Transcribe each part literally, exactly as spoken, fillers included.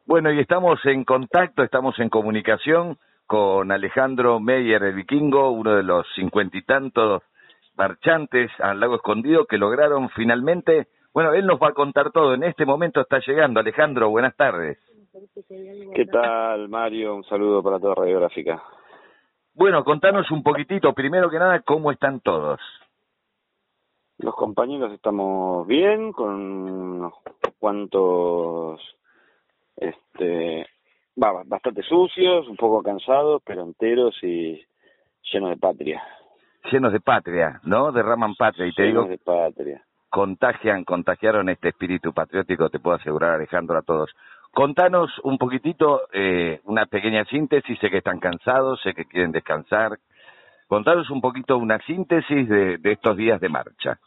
Bueno, y estamos en contacto, estamos en comunicación con Alejandro Meyer, el vikingo, uno de los cincuenta y tantos marchantes al Lago Escondido que lograron finalmente. Bueno, él nos va a contar todo. En este momento está llegando. Alejandro, buenas tardes. ¿Qué tal, Mario? Un saludo para toda Radiográfica. Bueno, contanos un poquitito, primero que nada, cómo están todos. Los compañeros estamos bien, con unos cuantos, este, va, bastante sucios, un poco cansados, pero enteros y llenos de patria. Llenos de patria, ¿no? Derraman patria. Y te llenos digo, de patria. contagian, contagiaron este espíritu patriótico, te puedo asegurar, Alejandro, a todos. Contanos un poquitito, eh, una pequeña síntesis, sé que están cansados, sé que quieren descansar. Contanos un poquito una síntesis de, de estos días de marcha.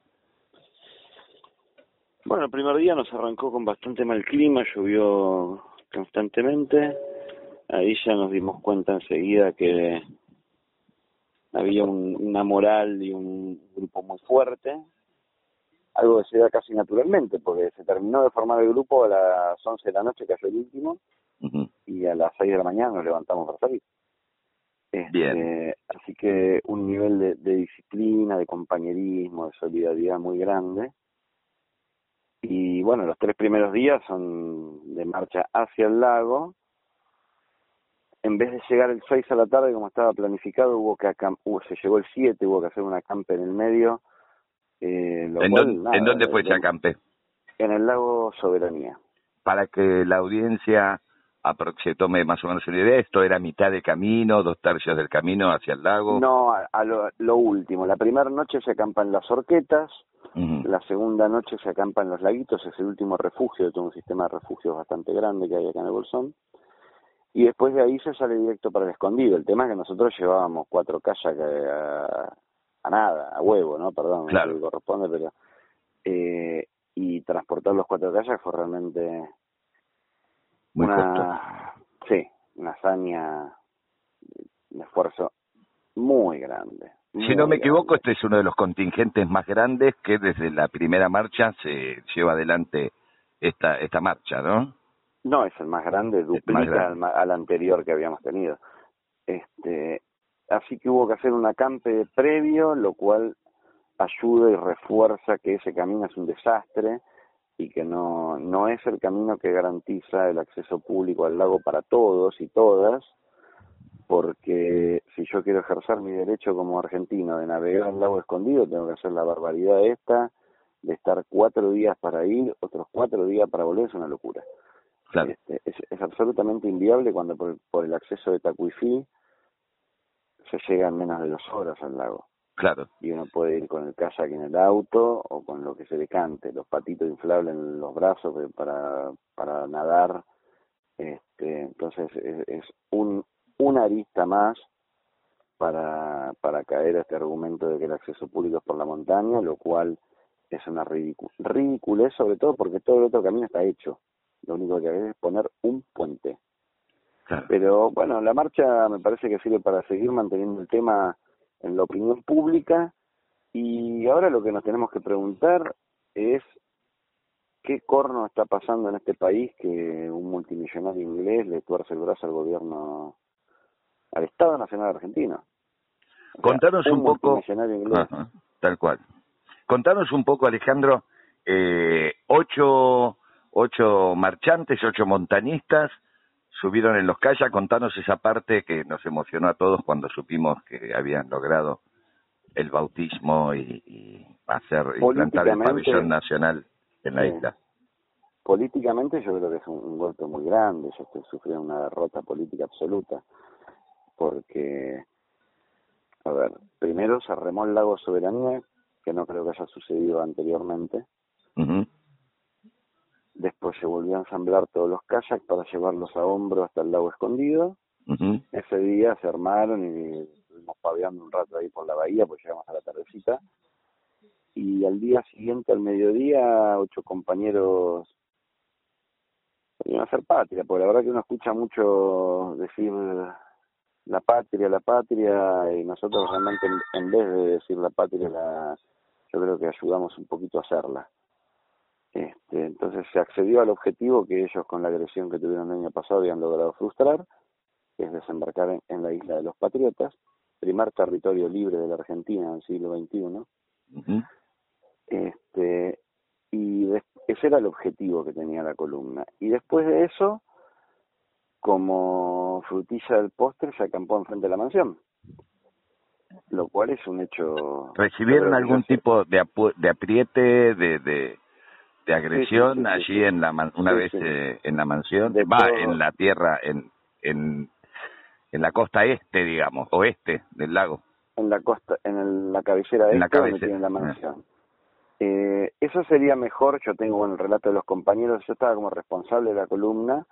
Bueno, el primer día nos arrancó con bastante mal clima, llovió constantemente. Ahí ya nos dimos cuenta enseguida que había un, una moral y un grupo muy fuerte, algo que se da casi naturalmente, porque se terminó de formar el grupo a las once de la noche, cayó el último, uh-huh. y a las seis de la mañana nos levantamos para salir. Este, Bien. Así que un nivel de, de disciplina, de compañerismo, de solidaridad muy grande. Y bueno, los tres primeros días son de marcha hacia el lago. En vez de llegar el seis a la tarde como estaba planificado, hubo que acamp- uh, se llegó el siete, hubo que hacer un acampe en el medio. Eh, lo ¿En, cual, dónde, nada, ¿En dónde fue de, ese acampe? En el lago Soberanía. Para que la audiencia se tome más o menos una idea, ¿esto era mitad de camino, dos tercios del camino hacia el lago? No, a, a lo, lo último. La primera noche se acampa en las Horquetas, uh-huh. La segunda noche se acampa en los laguitos, es el último refugio de todo un sistema de refugios bastante grande que hay acá en el Bolsón. Y después de ahí se sale directo para el Escondido. El tema es que nosotros llevábamos cuatro kayaks a, a nada, a huevo, ¿no? Perdón, claro. No sé qué corresponde, pero... Eh, y transportar los cuatro kayaks fue realmente... Muy una costoso. Sí, una hazaña, un esfuerzo muy grande. Muy si no me grande. equivoco, este es uno de los contingentes más grandes que desde la primera marcha se lleva adelante esta esta marcha, ¿no? No, es el más grande, duplica más grande. Al, al anterior que habíamos tenido. Este, así que hubo que hacer un acampe previo, lo cual ayuda y refuerza que ese camino es un desastre y que no, no es el camino que garantiza el acceso público al lago para todos y todas, porque si yo quiero ejercer mi derecho como argentino de navegar al lago Escondido, tengo que hacer la barbaridad esta, de estar cuatro días para ir, otros cuatro días para volver, es una locura. Claro. Este, es, es absolutamente inviable cuando por, por el acceso de Tacuifí se llega en menos de dos horas al lago. Claro. Y uno puede ir con el kayak en el auto o con lo que se decante, los patitos inflables en los brazos para para nadar. Este, entonces es, es un una arista más para para caer a este argumento de que el acceso público es por la montaña, lo cual es una ridicu- ridiculez, sobre todo porque todo el otro camino está hecho. Lo único que hay es poner un puente. Claro. Pero bueno, la marcha me parece que sirve para seguir manteniendo el tema en la opinión pública, y ahora lo que nos tenemos que preguntar es qué corno está pasando en este país que un multimillonario inglés le tuerce el brazo al gobierno, al Estado Nacional Argentino. O Contanos sea, un, un poco, multimillonario inglés. Ajá, tal cual. Contanos un poco, Alejandro, eh, ocho, ocho marchantes, ocho montañistas subieron en los kayaks. Contanos esa parte que nos emocionó a todos cuando supimos que habían logrado el bautismo y, y hacer y plantar el pabellón nacional en la sí. isla. Políticamente yo creo que es un, un golpe muy grande. Yo estoy sufriendo una derrota política absoluta, porque, a ver, primero se remó el lago Soberanía, que no creo que haya sucedido anteriormente. Uh-huh. Después se volvió a ensamblar todos los kayaks para llevarlos a hombro hasta el lago Escondido. Uh-huh. Ese día se armaron y estuvimos paveando un rato ahí por la bahía, pues llegamos a la tardecita. Y al día siguiente, al mediodía, ocho compañeros iban a hacer patria, porque la verdad que uno escucha mucho decir la patria, la patria, y nosotros realmente en, en vez de decir la patria, la, yo creo que ayudamos un poquito a hacerla. Este, entonces se accedió al objetivo que ellos con la agresión que tuvieron el año pasado habían logrado frustrar, que es desembarcar en, en la isla de los Patriotas, primer territorio libre de la Argentina en el siglo veintiuno. Uh-huh. Este, y de, ese era el objetivo que tenía la columna. Y después de eso, como frutilla del postre, se acampó enfrente de la mansión, lo cual es un hecho. ¿Recibieron algún tipo de, apu- de apriete, de, de, de agresión sí, sí, sí, allí sí, sí. en la man- una Sí, vez sí. eh, en la mansión? De Va, todo, en la tierra, en, en, en la costa este, digamos, oeste del lago. en la costa, en el- la cabecera En la este donde cabecera. tiene la mansión. Eh, eso sería mejor. Yo tengo bueno, el relato de los compañeros. Yo estaba como responsable de la columna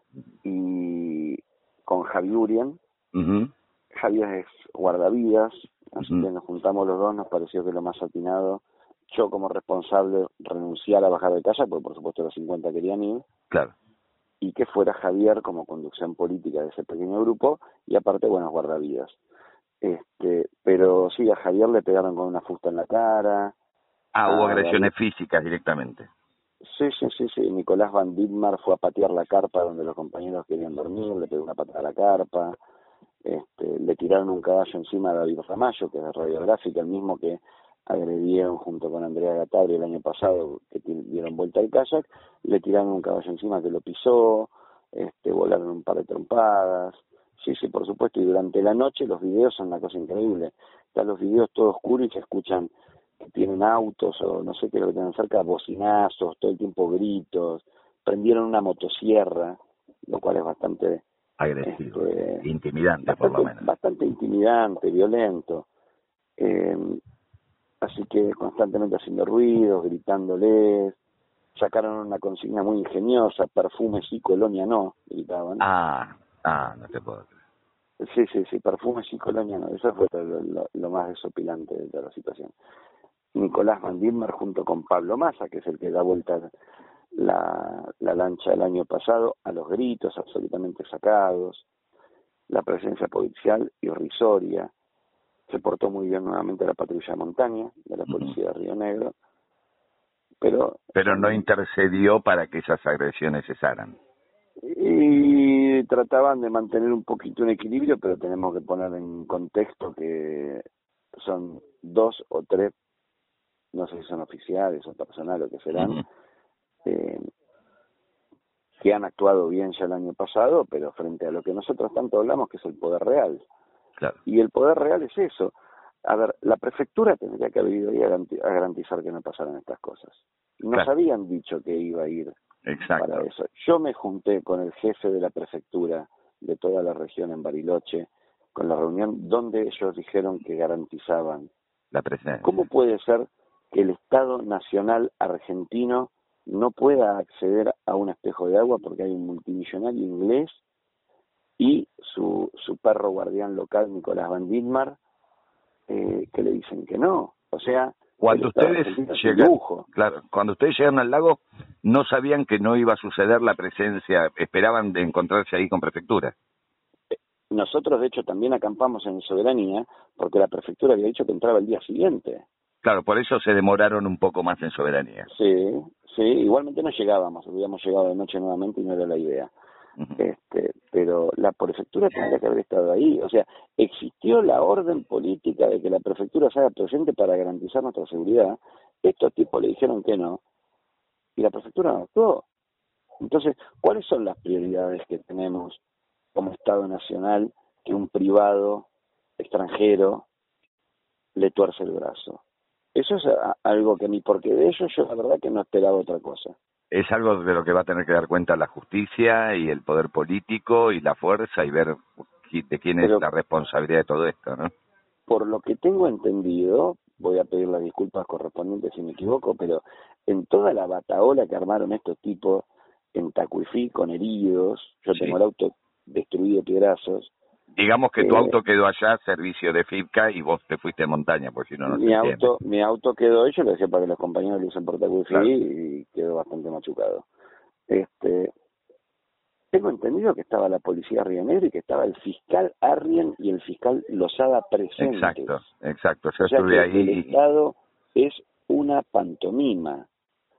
y con Javi Urien. Uh-huh. Javier es guardavidas, así Uh-huh. que nos juntamos los dos. Nos pareció que lo más atinado, yo como responsable, renunciar a bajar de casa, porque por supuesto los cincuenta querían ir, Claro. y que fuera Javier como conducción política de ese pequeño grupo, y aparte, bueno, guardavidas. Este, pero sí, a Javier le pegaron con una fusta en la cara. Ah, hubo a agresiones David, físicas directamente. sí, sí, sí, sí. Nicolás Van Dittmar fue a patear la carpa donde los compañeros querían dormir, le pegó una patada a la carpa. Este, le tiraron un caballo encima a David Ramallo, que es de Radiográfica, el mismo que agredieron junto con Andrea Gatabri el año pasado, que dieron vuelta al kayak. Le tiraron un caballo encima que lo pisó, este, volaron un par de trompadas. Sí, sí, por supuesto, y durante la noche los videos son una cosa increíble. Están los videos todos oscuros y se escuchan que tienen autos o no sé qué es lo que tienen cerca, bocinazos, todo el tiempo gritos. Prendieron una motosierra, lo cual es bastante Agresivo, este, intimidante bastante, por lo menos. bastante intimidante, violento. Eh, así que constantemente haciendo ruidos, gritándoles. Sacaron una consigna muy ingeniosa: perfume sí, colonia no, gritaban. Ah, ah, no te puedo creer. Sí, sí, sí, perfume sí, colonia no. Eso fue lo, lo, lo más desopilante de toda la situación. Nicolás Van Dittmar junto con Pablo Massa, que es el que da vuelta la, la lancha el año pasado, a los gritos, absolutamente sacados. La presencia policial irrisoria. Se portó muy bien nuevamente la patrulla de montaña de la policía de Río Negro, pero Pero son, no intercedió para que esas agresiones cesaran. y trataban de mantener un poquito un equilibrio, pero tenemos que poner en contexto que son dos o tres, no sé si son oficiales o personal o que serán, Uh-huh. eh, que han actuado bien ya el año pasado, pero frente a lo que nosotros tanto hablamos, que es el poder real. Claro. Y el poder real es eso. A ver, la prefectura tendría que haber ido ahí a garantizar que no pasaran estas cosas. Nos Claro. habían dicho que iba a ir Exacto. para eso. Yo me junté con el jefe de la prefectura de toda la región en Bariloche, con la reunión donde ellos dijeron que garantizaban. La presencia. ¿Cómo puede ser que el Estado Nacional Argentino no pueda acceder a un espejo de agua porque hay un multimillonario inglés y su, su perro guardián local, Nicolás Van Dittmar, eh, que le dicen que no? O sea, Cuando ustedes llegan, claro, cuando ustedes llegaron al lago, no sabían que no iba a suceder la presencia, esperaban de encontrarse ahí con prefectura. Nosotros, de hecho, también acampamos en Soberanía, porque la prefectura había dicho que entraba el día siguiente. Claro, por eso se demoraron un poco más en Soberanía. Sí, sí, igualmente no llegábamos, hubiéramos llegado de noche nuevamente y no era la idea. Uh-huh. Este, pero la prefectura tendría que haber estado ahí. O sea, existió la orden política de que la prefectura se haga presente para garantizar nuestra seguridad. Estos tipos le dijeron que no, y la prefectura no actuó. Entonces, ¿cuáles son las prioridades que tenemos como Estado Nacional que un privado extranjero le tuerce el brazo? Eso es algo que ni porque de ellos yo la verdad que no esperaba otra cosa. Es algo de lo que va a tener que dar cuenta la justicia y el poder político y la fuerza y ver de quién es Pero, la responsabilidad de todo esto, ¿no? Por lo que tengo entendido, voy a pedir las disculpas correspondientes si me equivoco, pero en toda la bataola que armaron estos tipos en Tacuifí con heridos, yo sí. tengo el auto destruido, piedrazos. Digamos que tu eh, auto quedó allá, servicio de FIPCA, y vos te fuiste de montaña, porque si no, no mi se auto entiende. Mi auto quedó, yo lo decía para que los compañeros lo usen por Tacuifí, claro. Y quedó bastante machucado. Este, tengo entendido que estaba la policía Río Negro y que estaba el fiscal Arrien y el fiscal Lozada presentes. Exacto, exacto. Yo o sea estuve que ahí. El Estado es una pantomima.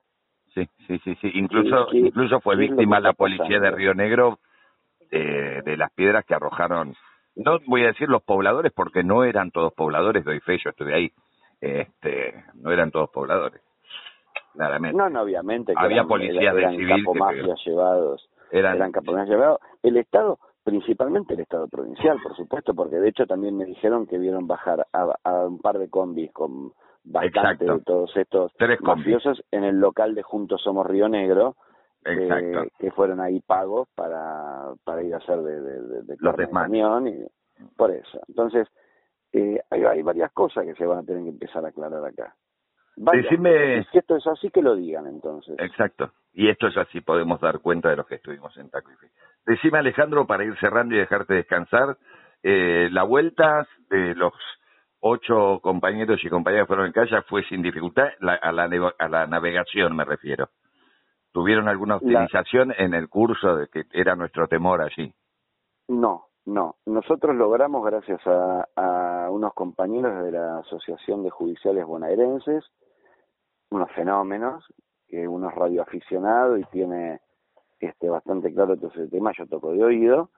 sí, sí, sí, sí. Incluso, ¿Qué, incluso fue qué es lo víctima que la está policía de pasando? Río Negro eh, de las piedras que arrojaron. No voy a decir los pobladores porque no eran todos pobladores, doy fe, yo estuve ahí. Este, no eran todos pobladores, claramente. No, no, obviamente que Había eran, policías del eran civil que pegó. capomafias llevados, Eran, eran capomafias llevados. El Estado, principalmente el Estado provincial, por supuesto, porque de hecho también me dijeron que vieron bajar a, a un par de combis con bastante exacto, de todos estos tres combis, mafiosos en el local de Juntos Somos Río Negro, exacto, que, que fueron ahí pagos para, para ir a hacer de, de, de, de los carne de desmanes. camión y por eso. Entonces, eh, hay, hay varias cosas que se van a tener que empezar a aclarar acá. Varias Decime, cosas. Si esto es así, que lo digan entonces. exacto, y esto es así, podemos dar cuenta de los que estuvimos en Taco y Fe. Decime, Alejandro, para ir cerrando y dejarte descansar, eh, la vuelta de los ocho compañeros y compañeras que fueron en calle fue sin dificultad, la, a, la, a la navegación me refiero. ¿Tuvieron alguna La, utilización en el curso de que era nuestro temor allí? no, no. Nosotros logramos, gracias a, a unos compañeros de la Asociación de Judiciales Bonaerenses, unos fenómenos, que uno es radioaficionado y tiene este bastante claro todo ese tema, yo toco de oído,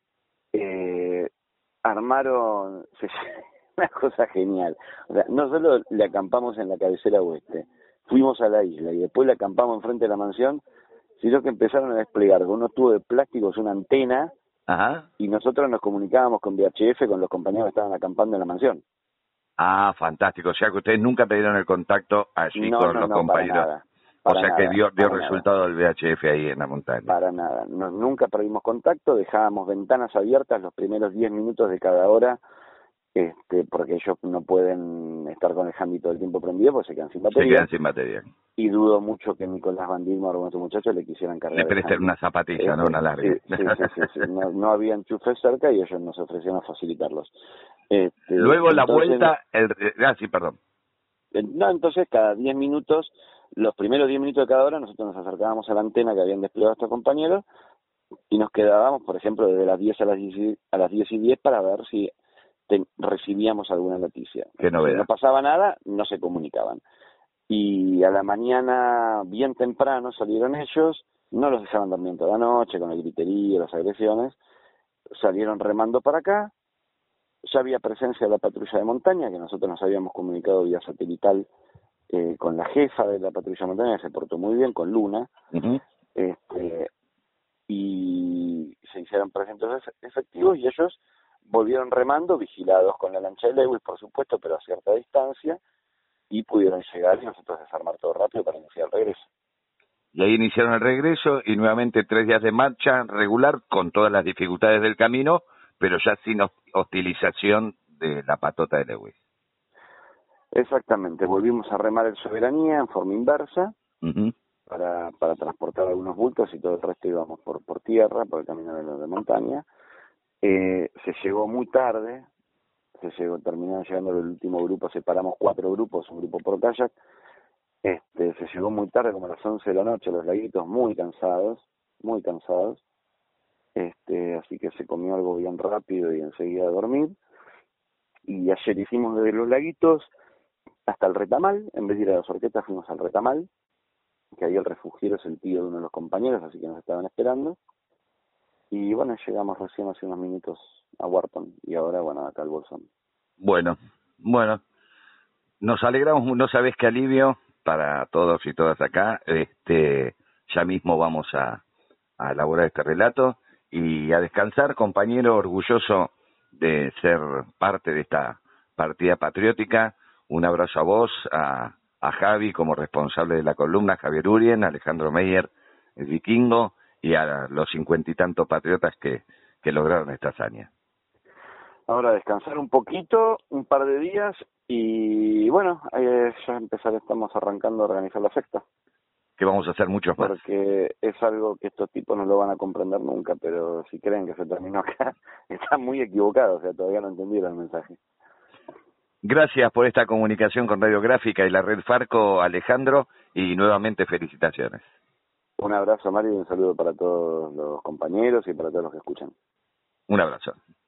eh, armaron una cosa genial. O sea, no solo le acampamos en la cabecera oeste, fuimos a la isla y después le acampamos enfrente de la mansión, sino que empezaron a desplegar con unos tubos de plásticos una antena. Ajá. Y nosotros nos comunicábamos con V H F, con los compañeros que estaban acampando en la mansión. Ah, fantástico. O sea que ustedes nunca perdieron el contacto allí No, con no, los no, para compañeros. nada. O Para sea que nada, dio, dio para nada. resultado el V H F ahí en la montaña. Para nada. No, nunca perdimos contacto, dejábamos ventanas abiertas los primeros diez minutos de cada hora, este, porque ellos no pueden estar con el handy todo el tiempo prendido porque se quedan sin Se batería. quedan sin batería. Y dudo mucho que Nicolás Van Dilmar o estos muchachos le quisieran cargar Le el presten handy. una zapatilla, Este, ¿no? Una larga. sí, sí, sí, sí, sí. No, no había enchufes cerca y ellos nos ofrecieron facilitarlos. Este, Luego la entonces, vuelta, el, ah, sí, perdón. No, entonces cada diez minutos, los primeros diez minutos de cada hora, nosotros nos acercábamos a la antena que habían desplegado estos compañeros y nos quedábamos, por ejemplo, desde las diez a las diez, a las diez y diez para ver si te, recibíamos alguna noticia. Qué Si novedad. no pasaba nada, no se comunicaban. Y a la mañana, bien temprano, salieron ellos, no los dejaban dormir toda la noche con el griterío, las agresiones, salieron remando para acá. Ya había presencia de la patrulla de montaña, que nosotros nos habíamos comunicado vía satelital eh, con la jefa de la patrulla de montaña, que se portó muy bien, con Luna, Uh-huh. este, y se hicieron presentes efectivos y ellos volvieron remando, vigilados con la lancha de Lewis, por supuesto, pero a cierta distancia, y pudieron llegar y nosotros desarmar todo rápido para iniciar el regreso. Y ahí iniciaron el regreso y nuevamente tres días de marcha regular con todas las dificultades del camino, pero ya sin hostilización de la patota de Lewis. Exactamente, volvimos a remar el Soberanía en forma inversa, Uh-huh. para, para transportar algunos bultos y todo el resto íbamos por, por tierra, por el camino de, de montaña. Eh, se llegó muy tarde, se llegó, terminaron llegando el último grupo, separamos cuatro grupos, un grupo por kayak. Este, se llegó muy tarde, como a las once de la noche, los laguitos muy cansados, muy cansados. Este, así que se comió algo bien rápido y enseguida a dormir. Y ayer hicimos desde los laguitos hasta el Retamal, en vez de ir a las Orquetas fuimos al Retamal, que ahí el refugiero es el tío de uno de los compañeros, así que nos estaban esperando. Y bueno, llegamos recién hace unos minutos a Wharton y ahora, bueno, acá al Bolsón. Bueno, bueno, nos alegramos, no sabés qué alivio para todos y todas acá. Este, ya mismo vamos a, a elaborar este relato y a descansar, compañero, orgulloso de ser parte de esta partida patriótica. Un abrazo a vos, a, a Javi como responsable de la columna, Javier Urien, Alejandro Meyer, el vikingo, y a los cincuenta y tantos patriotas que, que lograron esta hazaña. Ahora descansar un poquito, un par de días y bueno, eh, ya empezar, estamos arrancando a organizar la sexta. Que vamos a hacer muchos más. Porque es algo que estos tipos no lo van a comprender nunca, pero si creen que se terminó acá, están muy equivocados, o sea, todavía no entendieron el mensaje. Gracias por esta comunicación con Radiográfica y la Red Farco, Alejandro, y nuevamente felicitaciones. Un abrazo, Mario, y un saludo para todos los compañeros y para todos los que escuchan. Un abrazo.